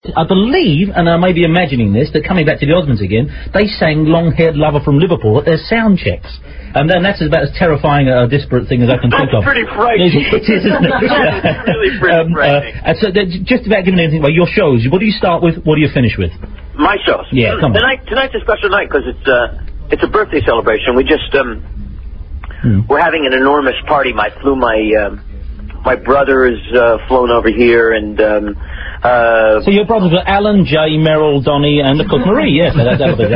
I believe, and I may be imagining this, that coming back to the Osmonds again, they sang Long-Haired Lover from Liverpool at their sound checks. And then that's about as terrifying a disparate thing as I can think of. That's pretty frightening. It is, isn't it? It's really pretty frightening. So just about giving anything away, your shows, what do you start with, what do you finish with? My shows? Yeah, come on. Tonight's a special night because it's a birthday celebration. We just, we're having an enormous party. My brother is flown over here, and so your brothers are Alan, Jay, Merrill, Donnie, and of course Marie. Yes, that'll be.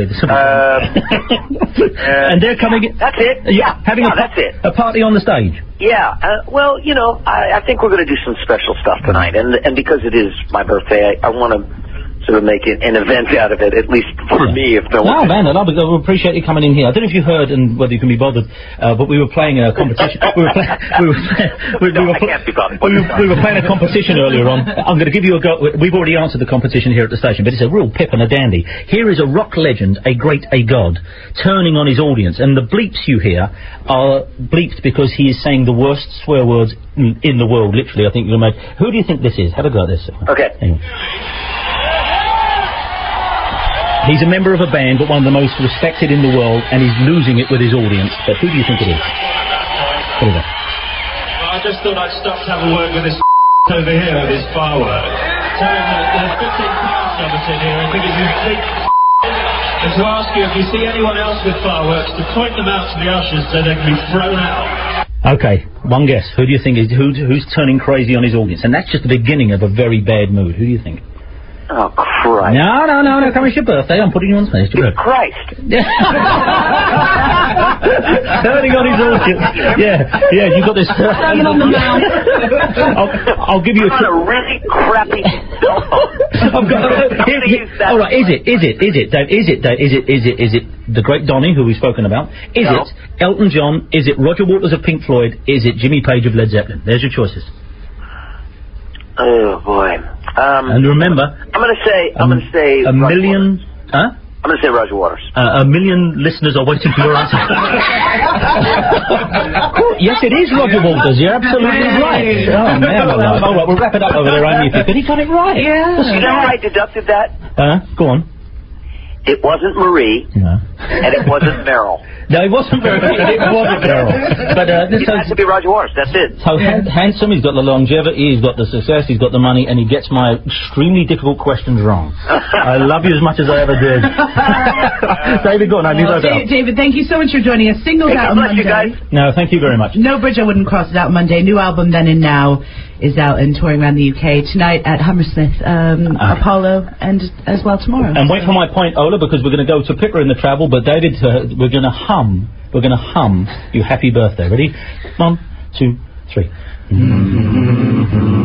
And they're coming. That's it. That's it. A party on the stage. Yeah. Well, you know, I think we're going to do some special stuff tonight, and because it is my birthday, I want to sort of make an event out of it, at least for me, if no one... No, man, I appreciate you coming in here. I don't know if you heard, and whether you can be bothered, but we were playing a competition... we were playing a competition earlier on. I'm going to give you a go... We've already answered the competition here at the station, but it's a real pip and a dandy. Here is a rock legend, a god, turning on his audience, and the bleeps you hear are bleeped because he is saying the worst swear words in the world, literally, I think you'll make... Who do you think this is? Have a go at this. Okay. Anyway. He's a member of a band, but one of the most respected in the world, and he's losing it with his audience. But who do you think it is? What is that? Well, I just thought I'd stop to have a word with this over here with his firework. Tell him that there's 15 pounds of us in here. I think it's complete and to ask you if you see anyone else with fireworks to point them out to the ushers so they can be thrown out. Okay, one guess. Who do you think is who's turning crazy on his audience? And that's just the beginning of a very bad mood. Who do you think? Oh, Christ. No, come, it's your birthday. I'm putting you on stage. Christ. Turning on his audience. Yeah, you got this. Hanging on the mouth. I'll give you a really crappy cell phone. All right, is it, Dave? Is it the great Donnie, who we've spoken about? Is it Elton John? Is it Roger Waters of Pink Floyd? Is it Jimmy Page of Led Zeppelin? There's your choices. Oh, boy. And remember... I'm going to say... a million... Huh? I'm going to say Roger Waters. A million listeners are waiting for your answer. Yes, it is Roger Waters. You're absolutely right. Oh, man. All right, we'll wrap it up over there, Amy. But he got it right. Yeah. You know how I deducted that? Go on. It wasn't Marie. No. And it wasn't Merrill. No, it wasn't Merrill. It wasn't Merrill. But it has to be Roger Waters. That's it. So handsome. He's got the longevity. He's got the success. He's got the money, and he gets my extremely difficult questions wrong. I love you as much as I ever did. David, go on. David, thank you so much for joining us. Singles out on Monday. You guys. No, thank you very much. No Bridge I Wouldn't Cross is out Monday. New album Then and Now is out and touring around the UK tonight at Hammersmith, Apollo, and as well tomorrow. And wait for my point, Ola, because we're going to go to Pippa in the travel, but David, we're going to hum You Happy Birthday. Ready? 1, 2, 3.